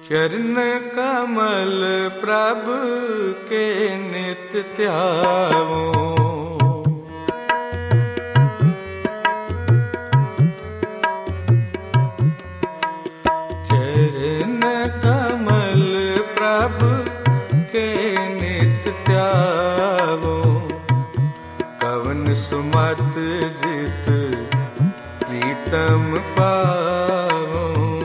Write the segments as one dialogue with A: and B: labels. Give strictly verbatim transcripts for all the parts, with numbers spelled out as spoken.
A: चरण कमल प्रभु के नित्य ध्यावो। चरण कमल प्रभु के नित्य ध्यावो। कवन सुमत जित प्रीतम पावो।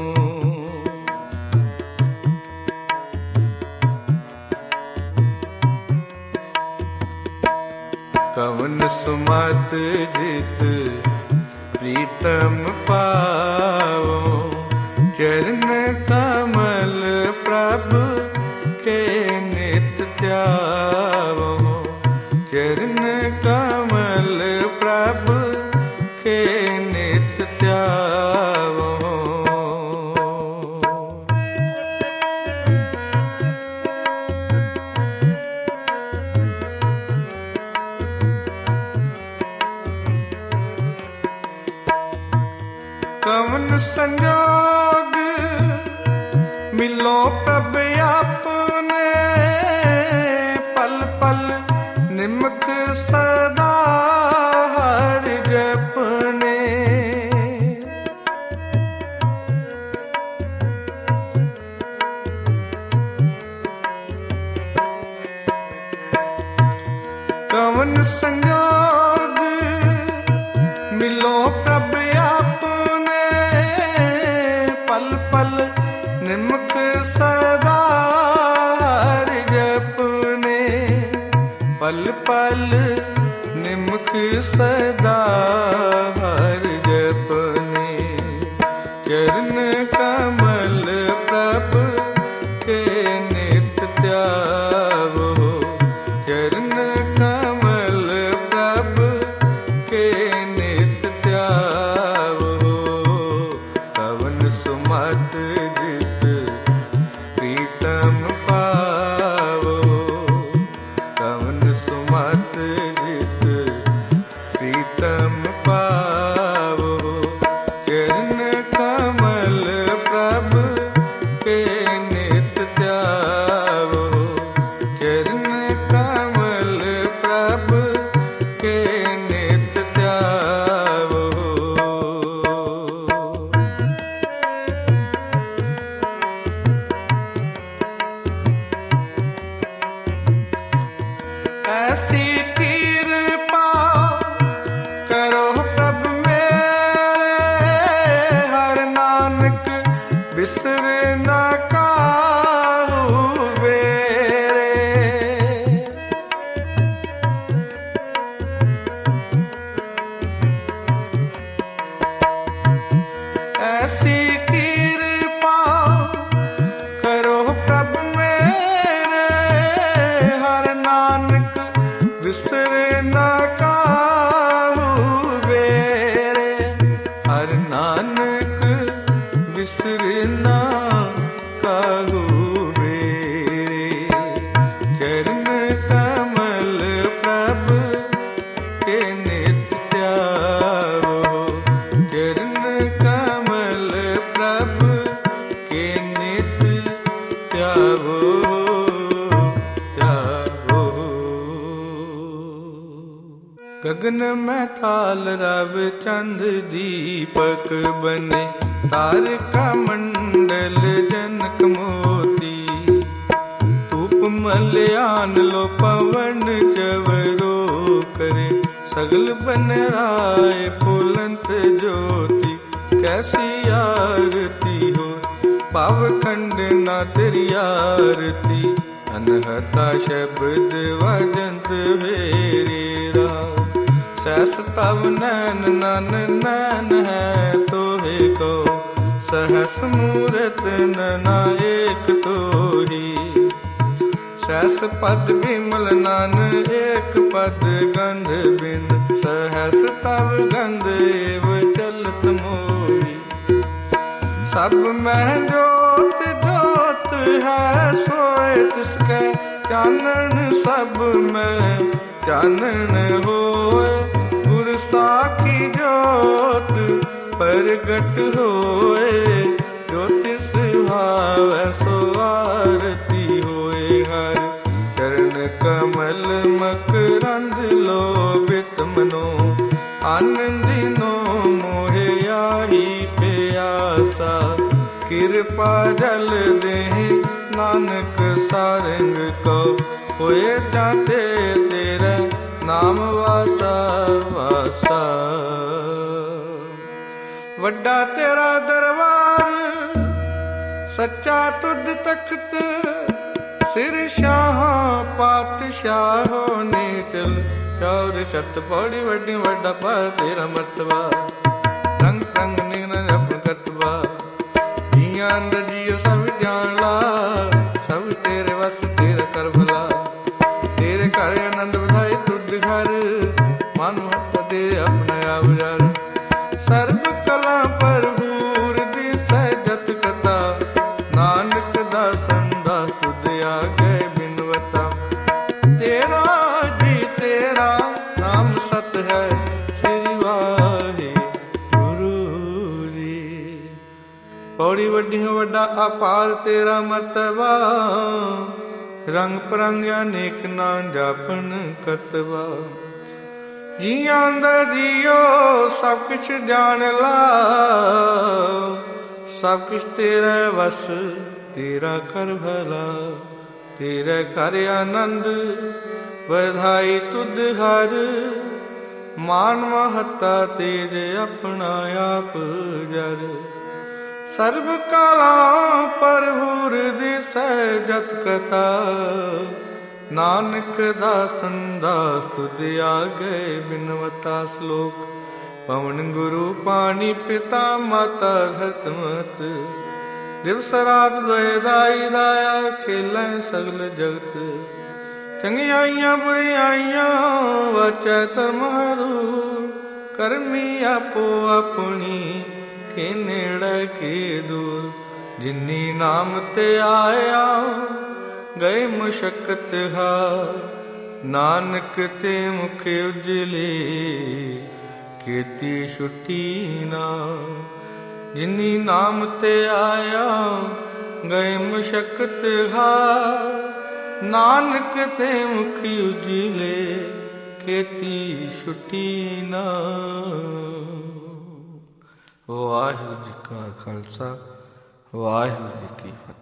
A: कवन सुमत जित प्रीतम पावो। चरण कमल प्रभु के नित्य ध्यावो। चरण कमल प्रभु के नित्य ध्यावो। कवन संजोग मिलो प्रभ आपने। पल पल निमक सदा हर जपने। कवन संजोग मिलो प्रभ आपने। पल पल निमक सदा हर जपने। पल पल निमक सदा हर जपने। चरण कमल प्रभु के नित्य ध्यावो। चरण कमल प्रभु के नित्य ध्यावो। कवन सुमत जित प्रीतम पावो। कवन सुमत जित प्रीतम पावो। चरण कमल प्रभु के नित्य ध्यावो। चरण कमल प्रभु के नित्य ध्यावो। ऐसी कृपा करो प्रभु मेरे। हर नानक बिसर न काहू बेरे। ऐसी कृपा करो प्रभु मेरे। हर नानक बिसर न काहू बेरे। हर नानक बिसर न काहू बेरे। चरण कमल प्रभु के नित्य ध्यावो। चरण कमल प्रभु के नित्य ध्यावो। गगन में थाल रव चंद दीपक बने। तारका मंडल जनक मोती। धूप मल्यान लो पवन चवरो करे। सगल बन राय फुलंत ज्योति। कैसी आरती हो पाव खंड ना तेरी आरती। अनहता शब्द वजंत वेरे राव। सहस तव नैन नन नैन है तोहे को। सहस मूरत नैना एक तोही। सहस पद विमल नन एक पद गंध बिन। सहस तव गंध एव चलत मोही। सब में जोत जोत है सोए तिसके। चानन सब में चानन होए। गुर साखी जोत प्रगट होए। ज्योतिष भावै सो ਮਨੋ ਆਨੰਦਿਨੋ ਮੋਹਿ ਆਹੀ ਪਿਆਸਾ ਕਿਰਪਾ ਜਲ ਦੇਹਿ ਨਾਨਕ ਸਾਰੰਗ ਕੋ ਹੋਏ ਜਾਂਦੇ ਤੇਰਾ ਨਾਮ ਵਾਸਾ ਵਾਸਾ। ਵੱਡਾ ਤੇਰਾ ਦਰਬਾਰ ਸੱਚਾ ਤੁਧ ਤਖਤ ਸਿਰ ਸ਼ਾਹ ਪਾਤਸ਼ਾਹੋ ਨੇ ਚਲ ਚੌਰ ਛੱਤ ਪੌੜੀ ਵੱਡੀ ਵੱਡਾ ਪਰ ਤੇਰਾ ਮਰਤਬਾ ਰੰਗ ਰੰਗ ਨਿਗਨ ਆਪਣ ਕਰਤਬਾ ਜੀਆਂ ਅੰਦਰ ਜੀਓ ਸਭ ਜਾਣ ਲਾ ਸਭ ਤੇਰੇ ਵਸ ਤੇਰਾ ਕਰ ਭਲਾ ਤੇਰੇ ਘਰ ਆਨੰਦ ਵਧਾਏ ਤੁਧ ਘਰ ਮਨ ਮਤ ਦੇ ਆਪਣਾ ਆਪ ਜਰ ਸਰਬ ਕਲਾ ਭਰਪੂਰ ਦਿਸੈ ਜਤ ਕਥਾ ਨਾਨਕ ਦਾ ਸੰਦਾ ਤੁਧ ਆਗੇ ਬਿਨਵਤਾ ਤੇਰਾ ਜੀ ਤੇਰਾ ਨਾਮ ਸਤ ਹੈ ਸ੍ਰੀ ਵਾਹਿਗੁਰੂ ਜੀ। ਪੌੜੀ ਵੱਡੀ ਵੱਡਾ ਅਪਾਰ ਤੇਰਾ ਮਰਤਬਾ ਰੰਗ ਪਰੰਗ ਅਨੇਕ ਨਾਂ ਜਾਪਨ ਕਰਤਬਾ ਜੀਆਂ ਦਾ ਜੀਓ ਸਭ ਕੁਛ ਜਾਣ ਲਾ ਸਭ ਕੁਛ ਤੇਰਾ ਵਸ ਤੇਰਾ ਕਰ ਭਲਾ ਤੇਰੇ ਘਰ ਆਨੰਦ ਵਧਾਈ ਤੁਧ ਹਰ ਮਾਨ ਮਹੱਤਾ ਤੇਰੇ ਆਪਣਾ ਆਪ ਜਰ ਸਰਬ ਕਾਲਾਂ ਭਰਪੂਰ ਦਿਸੈ ਜਤ ਕਥਾ ਨਾਨਕ ਦਾ ਸੰਦਾਸ ਤੁਧ ਆਗੇ ਬਿਨਵਤਾ ਸ਼ਲੋਕ ਪਵਨ ਗੁਰੂ ਪਾਣੀ ਪਿਤਾ ਮਾਤਾ ਸਤਮਤ ਦਿਵਸ ਰਾਤ ਦੋਇ ਦਾਈ ਦਾਇਆ ਖੇਲੈ ਸਗਲ ਜਗਤ ਚੰਗਿਆਈਆਂ ਬੁਰਿਆਈਆਂ ਵਾਚੈ ਧਰਮ ਹਰੂ ਕਰਮੀ ਆਪੋ ਆਪਣੀ ਕੇ ਨੇੜੇ ਕੇ ਦੂਰ ਜਿਨੀ ਨਾਮ ਤੇ ਆਇਆ ਗਏ ਮੁਸ਼ਕਤ ਹਾ ਨਾਨਕ ਤੇ ਮੁਖ ਉਜਲੇ ਕੀਤੀ ਛੁੱਟੀ ਨਾ ਜਿਨੀ ਨਾਮ ਤੇ ਆਇਆ ਗਏ ਮੁਸ਼ਕਤ ਹਾ ਨਾਨਕ ਤੇ ਮੁਖ ਉਜਲੇ ਕੀਤੀ ਛੁੱਟੀ ਨਾ। ਵਾਹਿਗੁਰੂ ਜੀ ਕਾ ਖਾਲਸਾ ਵਾਹਿਗੁਰੂ ਜੀ ਕੀ ਫਤਿਹ।